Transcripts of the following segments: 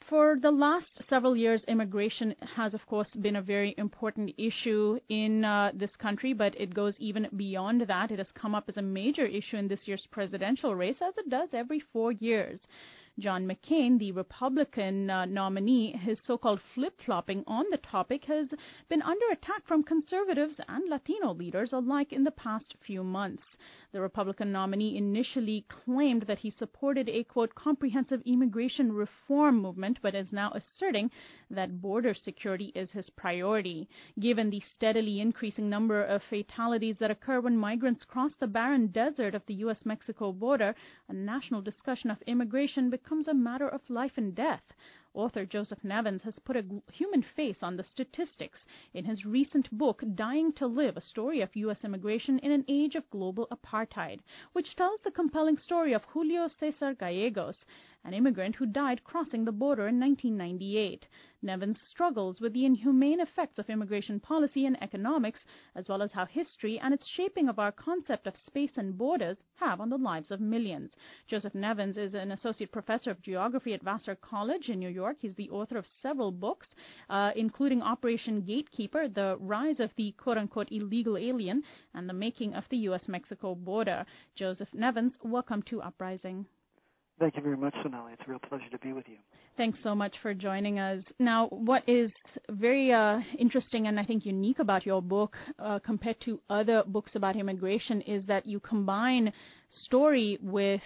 For the last several years, immigration has, of course, been a very important issue in this country, but it goes even beyond that. It has come up as a major issue in this year's presidential race, as it does every 4 years. John McCain, the Republican nominee, his so-called flip-flopping on the topic has been under attack from conservatives and Latino leaders alike in the past few months. The Republican nominee initially claimed that he supported a, quote, comprehensive immigration reform movement, but is now asserting that border security is his priority. Given the steadily increasing number of fatalities that occur when migrants cross the barren desert of the U.S.-Mexico border, a national discussion of immigration becomes a matter of life and death. Author Joseph Nevins has put a human face on the statistics in his recent book, Dying to Live, a story of U.S. immigration in an age of global apartheid, which tells the compelling story of Julio Cesar Gallegos, an immigrant who died crossing the border in 1998. Nevins struggles with the inhumane effects of immigration policy and economics, as well as how history and its shaping of our concept of space and borders have on the lives of millions. Joseph Nevins is an associate professor of geography at Vassar College in New York. He's the author of several books, including Operation Gatekeeper, The Rise of the quote-unquote illegal alien, and the Making of the U.S.-Mexico border. Joseph Nevins, welcome to Uprising. Thank you very much, Sonali. It's a real pleasure to be with you. Thanks so much for joining us. Now, what is very interesting and I think unique about your book compared to other books about immigration is that you combine story with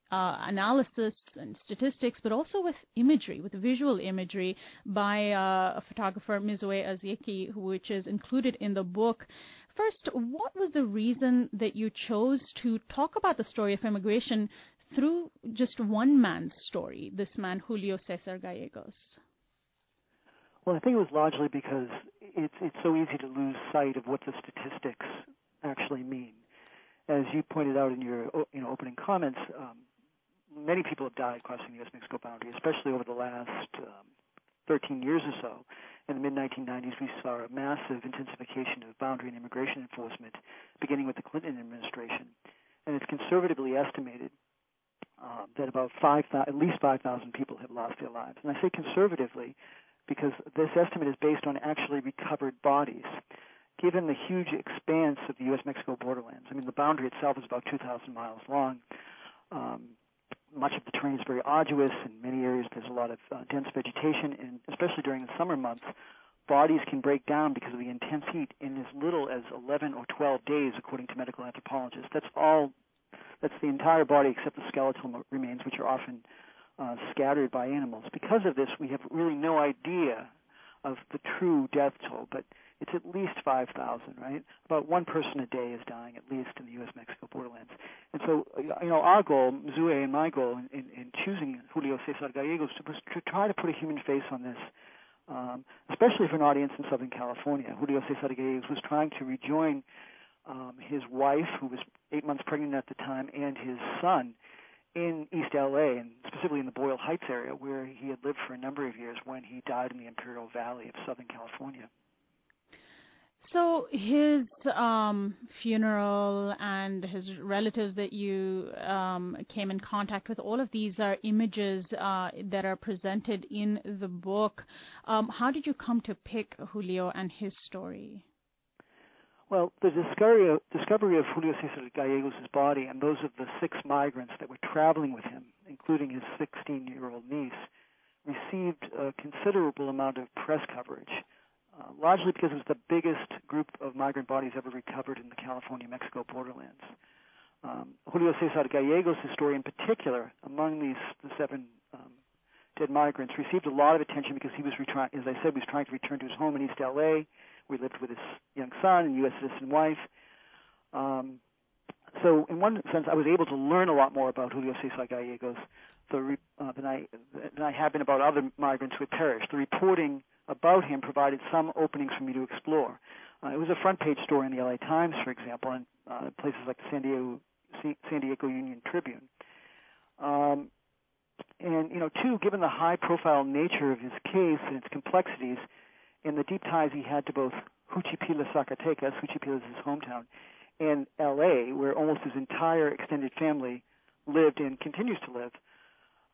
analysis and statistics, but also with imagery, with visual imagery by a photographer, Mzue Azieki, which is included in the book. First, what was the reason that you chose to talk about the story of immigration through just one man's story, this man, Julio Cesar Gallegos? Well, I think it was largely because it's so easy to lose sight of what the statistics actually mean. As you pointed out in your opening comments, many people have died crossing the U.S.-Mexico boundary, especially over the last 13 years or so. In the mid-1990s, we saw a massive intensification of boundary and immigration enforcement, beginning with the Clinton administration. And it's conservatively estimated that about at least 5,000 people have lost their lives. And I say conservatively because this estimate is based on actually recovered bodies. Given the huge expanse of the U.S.-Mexico borderlands, I mean, the boundary itself is about 2,000 miles long. Much of the terrain is very arduous. In many areas, there's a lot of dense vegetation, and especially during the summer months, bodies can break down because of the intense heat in as little as 11 or 12 days, according to medical anthropologists. That's the entire body except the skeletal remains, which are often scattered by animals. Because of this, we have really no idea of the true death toll, but it's at least 5,000, right? About one person a day is dying at least in the U.S.-Mexico borderlands. And so, our goal, Mzue and my goal in choosing Julio Cesar Gallegos was to try to put a human face on this, especially for an audience in Southern California. Julio Cesar Gallegos was trying to rejoin his wife, who was 8 months pregnant at the time, and his son in East L.A., and specifically in the Boyle Heights area, where he had lived for a number of years when he died in the Imperial Valley of Southern California. So his funeral and his relatives that you came in contact with, all of these are images that are presented in the book. How did you come to pick Julio and his story? Well, the discovery of Julio Cesar Gallegos' body and those of the 6 migrants that were traveling with him, including his 16-year-old niece, received a considerable amount of press coverage, largely because it was the biggest group of migrant bodies ever recovered in the California-Mexico borderlands. Julio Cesar Gallegos' story in particular, among the 7 dead migrants, received a lot of attention because he was, as I said, was trying to return to his home in East L.A., where he lived with his young son and U.S. citizen wife. So in one sense, I was able to learn a lot more about Julio Cesar Gallegos than I have been about other migrants who had perished. The reporting about him provided some openings for me to explore. It was a front-page story in the L.A. Times, for example, and places like the San Diego Union Tribune. And, too, given the high-profile nature of his case and its complexities and the deep ties he had to both Juchipila, Zacatecas, Juchipila is his hometown, and L.A., where almost his entire extended family lived and continues to live,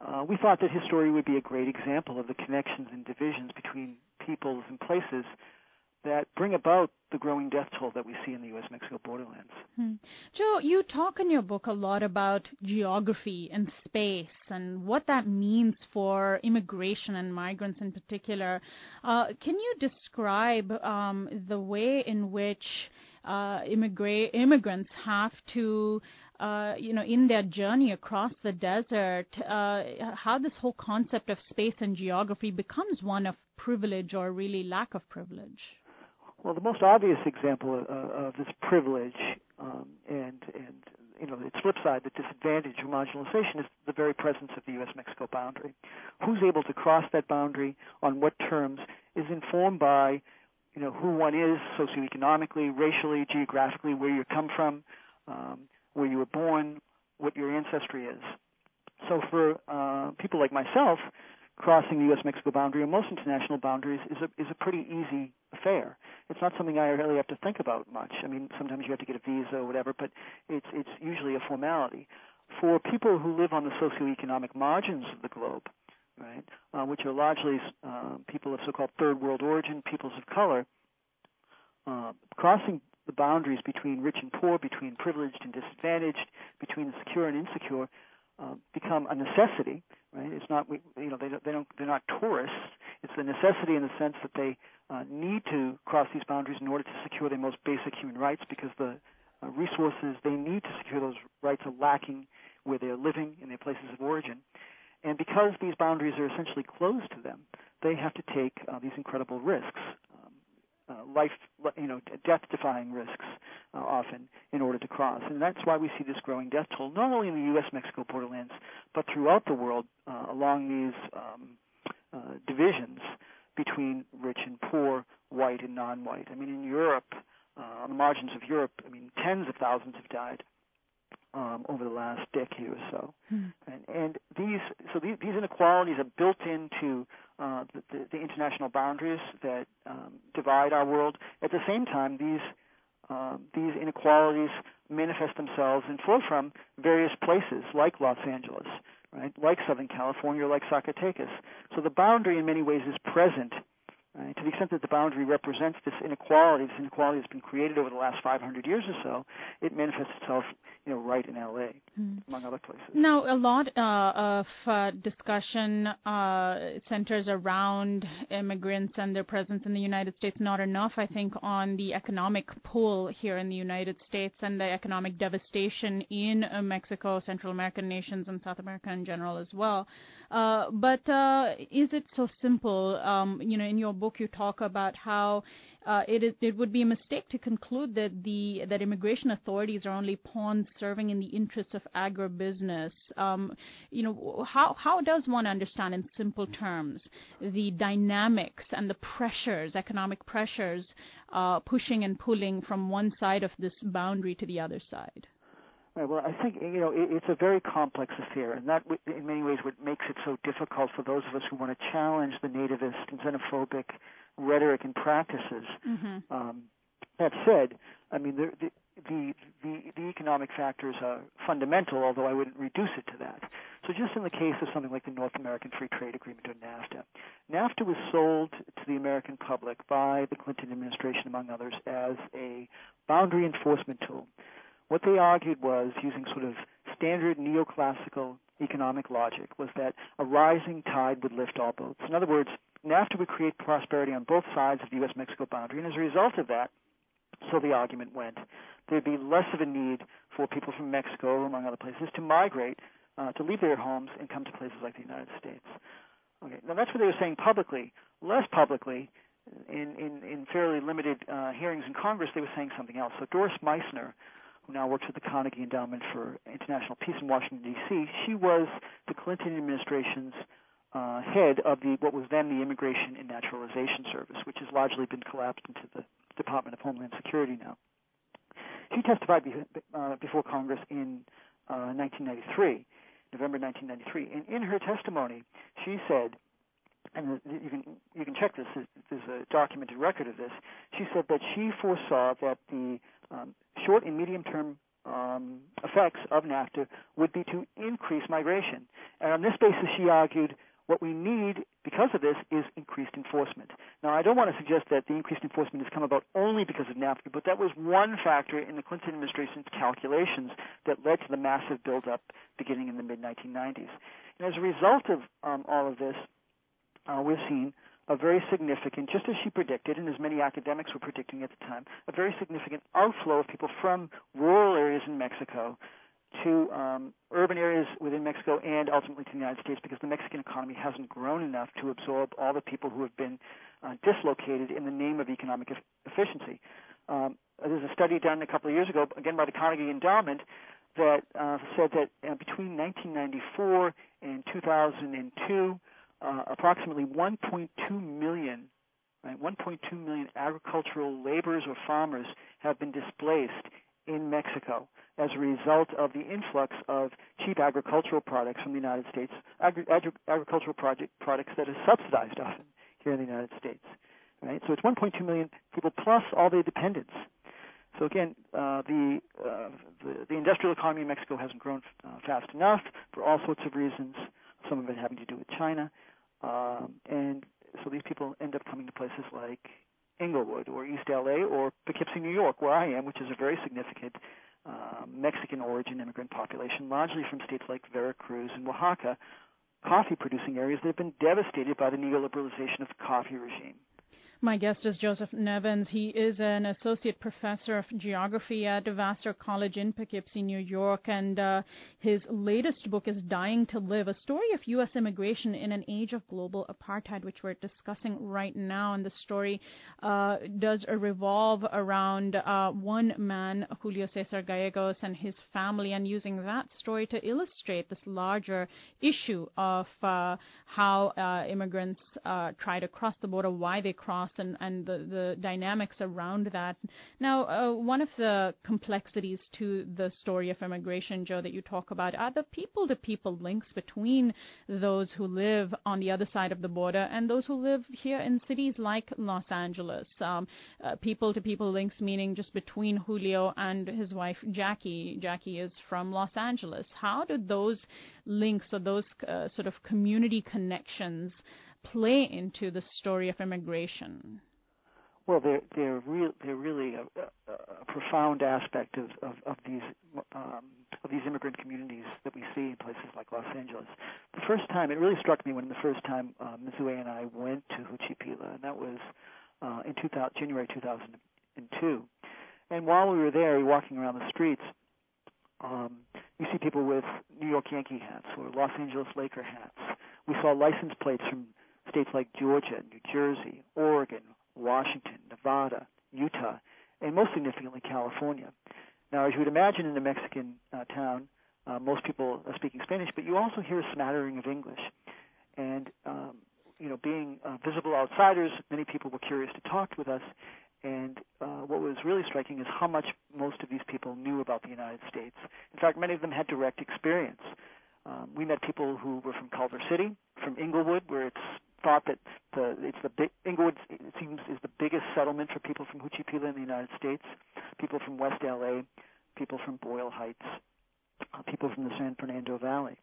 we thought that his story would be a great example of the connections and divisions between peoples and places that bring about the growing death toll that we see in the U.S.-Mexico borderlands. Joe, you talk in your book a lot about geography and space and what that means for immigration and migrants in particular. Can you describe the way in which immigrants have to, in their journey across the desert, how this whole concept of space and geography becomes one of privilege or really lack of privilege? Well, the most obvious example of this privilege and its flip side, the disadvantage or marginalization, is the very presence of the U.S.-Mexico boundary. Who's able to cross that boundary, on what terms, is informed by who one is socioeconomically, racially, geographically, where you come from, where you were born, what your ancestry is. So for people like myself, crossing the U.S.-Mexico boundary or most international boundaries is a pretty easy affair. It's not something I really have to think about much. I mean, sometimes you have to get a visa or whatever, but it's usually a formality. For people who live on the socioeconomic margins of the globe, right, which are largely people of so-called third world origin, peoples of color, crossing the boundaries between rich and poor, between privileged and disadvantaged, between the secure and insecure, become a necessity. Right? It's not they're not tourists. It's the necessity in the sense that they need to cross these boundaries in order to secure their most basic human rights, because the resources they need to secure those rights are lacking where they're living in their places of origin. And because these boundaries are essentially closed to them, they have to take these incredible risks, death-defying risks often in order to cross. And that's why we see this growing death toll, not only in the U.S.-Mexico borderlands, but throughout the world along these divisions between rich and poor, white and non-white. I mean, in Europe, on the margins of Europe, tens of thousands have died over the last decade or so. And these inequalities are built into the international boundaries that divide our world. At the same time, these inequalities manifest themselves and flow from various places like Los Angeles, right, like Southern California, like Zacatecas. So the boundary in many ways is present. Right? To the extent that the boundary represents this inequality has been created over the last 500 years or so, it manifests itself, right in L.A., among other places. Now, a lot of discussion centers around immigrants and their presence in the United States. Not enough, I think, on the economic pull here in the United States and the economic devastation in Mexico, Central American nations, and South America in general as well. But is it so simple? In your book, you talk about how it would be a mistake to conclude that immigration authorities are only pawns serving in the interests of agribusiness. How does one understand in simple terms the dynamics and the pressures, economic pressures, pushing and pulling from one side of this boundary to the other side? Right. Well, I think it's a very complex affair, and that, in many ways, what makes it so difficult for those of us who want to challenge the nativist and xenophobic rhetoric and practices. That said, I mean, the economic factors are fundamental, although I wouldn't reduce it to that. So, just in the case of something like the North American Free Trade Agreement, or NAFTA, NAFTA was sold to the American public by the Clinton administration, among others, as a boundary enforcement tool. What they argued was, using sort of standard neoclassical economic logic, was that a rising tide would lift all boats. In other words, NAFTA would create prosperity on both sides of the U.S.-Mexico boundary, and as a result of that, so the argument went, there'd be less of a need for people from Mexico, among other places, to migrate, to leave their homes and come to places like the United States. Okay, now that's what they were saying publicly. Less publicly, in fairly limited hearings in Congress, they were saying something else. So Doris Meissner, who now works at the Carnegie Endowment for International Peace in Washington, D.C., she was the Clinton administration's head of what was then the Immigration and Naturalization Service, which has largely been collapsed into the Department of Homeland Security now. She testified before Congress in 1993, November 1993, and in her testimony, she said, and you can check this, there's a documented record of this, she said that she foresaw that the short and medium-term effects of NAFTA would be to increase migration. And on this basis, she argued what we need because of this is increased enforcement. Now, I don't want to suggest that the increased enforcement has come about only because of NAFTA, but that was one factor in the Clinton administration's calculations that led to the massive buildup beginning in the mid-1990s. And as a result of all of this, we've seen a very significant, just as she predicted, and as many academics were predicting at the time, a very significant outflow of people from rural areas in Mexico to urban areas within Mexico and ultimately to the United States, because the Mexican economy hasn't grown enough to absorb all the people who have been dislocated in the name of economic efficiency. There's a study done a couple of years ago, again by the Carnegie Endowment, that said that between 1994 and 2002, approximately 1.2 million, right, 1.2 million agricultural laborers or farmers have been displaced in Mexico as a result of the influx of cheap agricultural products from the United States, agricultural products that are subsidized often here in the United States. Right? So it's 1.2 million people plus all their dependents. So again, the industrial economy in Mexico hasn't grown fast enough for all sorts of reasons, some of it having to do with China. And so these people end up coming to places like Inglewood or East LA or Poughkeepsie, New York, where I am, which is a very significant Mexican origin immigrant population, largely from states like Veracruz and Oaxaca, coffee-producing areas that have been devastated by the neoliberalization of the coffee regime. My guest is Joseph Nevins. He is an associate professor of geography at Vassar College in Poughkeepsie, New York, and his latest book is Dying to Live, a story of U.S. immigration in an age of global apartheid, which we're discussing right now. And the story does revolve around one man, Julio Cesar Gallegos, and his family, and using that story to illustrate this larger issue of how immigrants try to cross the border, why they cross, and the dynamics around that. Now, one of the complexities to the story of immigration, Joe, that you talk about are the people-to-people links between those who live on the other side of the border and those who live here in cities like Los Angeles. People-to-people links meaning just between Julio and his wife, Jackie. Jackie is from Los Angeles. How do those links or those sort of community connections play into the story of immigration? Well, they're really a profound aspect of these immigrant communities that we see in places like Los Angeles. The first time, it really struck me when the first time Mizue and I went to Juchipila, and that was in January 2002. And while we were there, walking around the streets, you see people with New York Yankee hats or Los Angeles Laker hats. We saw license plates from states like Georgia, New Jersey, Oregon, Washington, Nevada, Utah, and most significantly California. Now, as you would imagine in a Mexican town, most people are speaking Spanish, but you also hear a smattering of English. And, being visible outsiders, many people were curious to talk with us. And what was really striking is how much most of these people knew about the United States. In fact, many of them had direct experience. We met people who were from Culver City, from Inglewood, where it's thought that Inglewood, it seems, is the biggest settlement for people from Juchipila in the United States. People from West LA, people from Boyle Heights, people from the San Fernando Valley.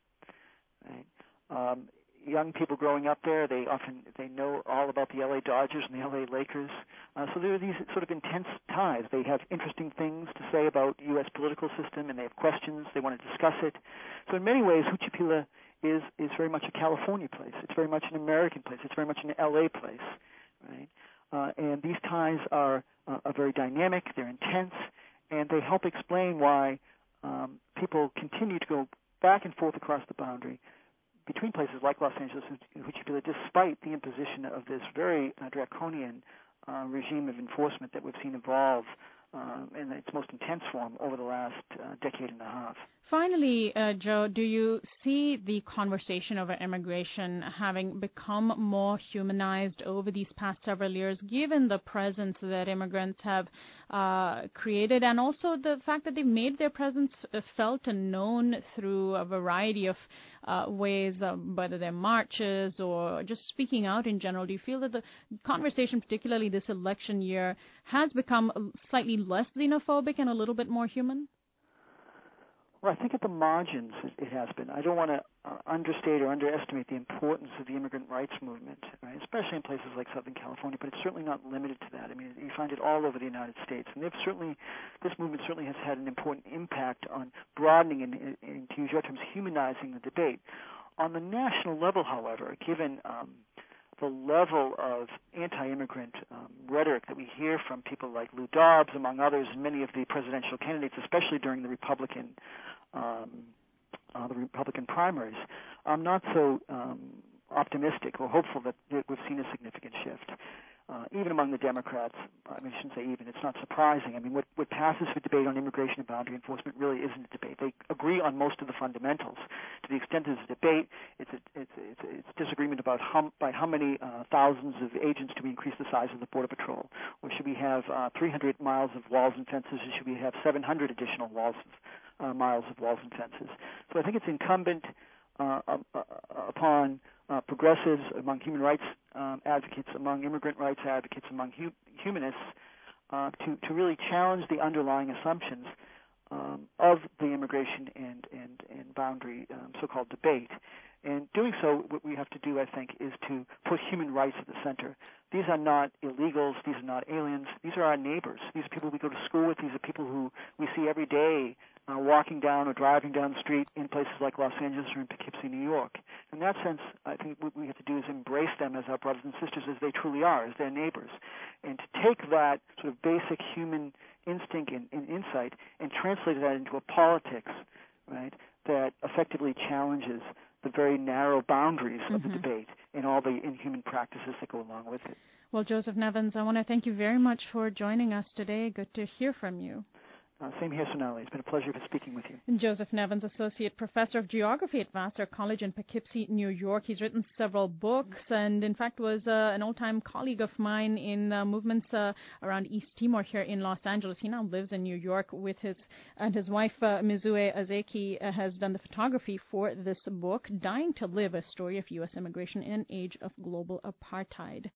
Right? Young people growing up there, they know all about the LA Dodgers and the LA Lakers. So there are these sort of intense ties. They have interesting things to say about U.S. political system, and they have questions. They want to discuss it. So in many ways, Juchipila is very much a California place. It's very much an American place. It's very much an LA place, right? And these ties are very dynamic. They're intense, and they help explain why people continue to go back and forth across the boundary between places like Los Angeles and Juchipila, despite the imposition of this very draconian regime of enforcement that we've seen evolve in its most intense form over the last decade and a half. Finally, Joe, do you see the conversation over immigration having become more humanized over these past several years, given the presence that immigrants have created, and also the fact that they've made their presence felt and known through a variety of ways, whether they're marches or just speaking out in general? Do you feel that the conversation, particularly this election year, has become slightly less xenophobic and a little bit more human? Well, I think at the margins it has been. I don't want to understate or underestimate the importance of the immigrant rights movement, right? Especially in places like Southern California, but it's certainly not limited to that. I mean, you find it all over the United States, and this movement certainly has had an important impact on broadening and to use your terms, humanizing the debate. On the national level, however, given the level of anti-immigrant rhetoric that we hear from people like Lou Dobbs, among others, and many of the presidential candidates, especially during the Republican primaries, I'm not so optimistic or hopeful that we've seen a significant shift. Even among the Democrats, I mean, I shouldn't say even, it's not surprising. I mean, what passes for debate on immigration and boundary enforcement really isn't a debate. They agree on most of the fundamentals. To the extent there's a debate, it's disagreement about by how many thousands of agents do we increase the size of the Border Patrol, or should we have 300 miles of walls and fences, or should we have 700 additional miles of walls and fences? So I think it's incumbent upon progressives, among human rights advocates, among immigrant rights advocates, among humanists, to really challenge the underlying assumptions of the immigration and boundary so-called debate. And doing so, what we have to do, I think, is to put human rights at the center. These are not illegals. These are not aliens. These are our neighbors. These are people we go to school with. These are people who we see every day walking down or driving down the street in places like Los Angeles or in Poughkeepsie, New York. In that sense, I think what we have to do is embrace them as our brothers and sisters as they truly are, as their neighbors, and to take that sort of basic human instinct and insight and translate that into a politics, right, that effectively challenges the very narrow boundaries of the debate and all the inhuman practices that go along with it. Well, Joseph Nevins, I want to thank you very much for joining us today. Good to hear from you. Same here, Sonali. It's been a pleasure speaking with you. Joseph Nevins, Associate Professor of Geography at Vassar College in Poughkeepsie, New York. He's written several books and, in fact, was an old-time colleague of mine in movements around East Timor here in Los Angeles. He now lives in New York with his wife, Mizue Azeki, has done the photography for this book, Dying to Live, A Story of U.S. Immigration in an Age of Global Apartheid.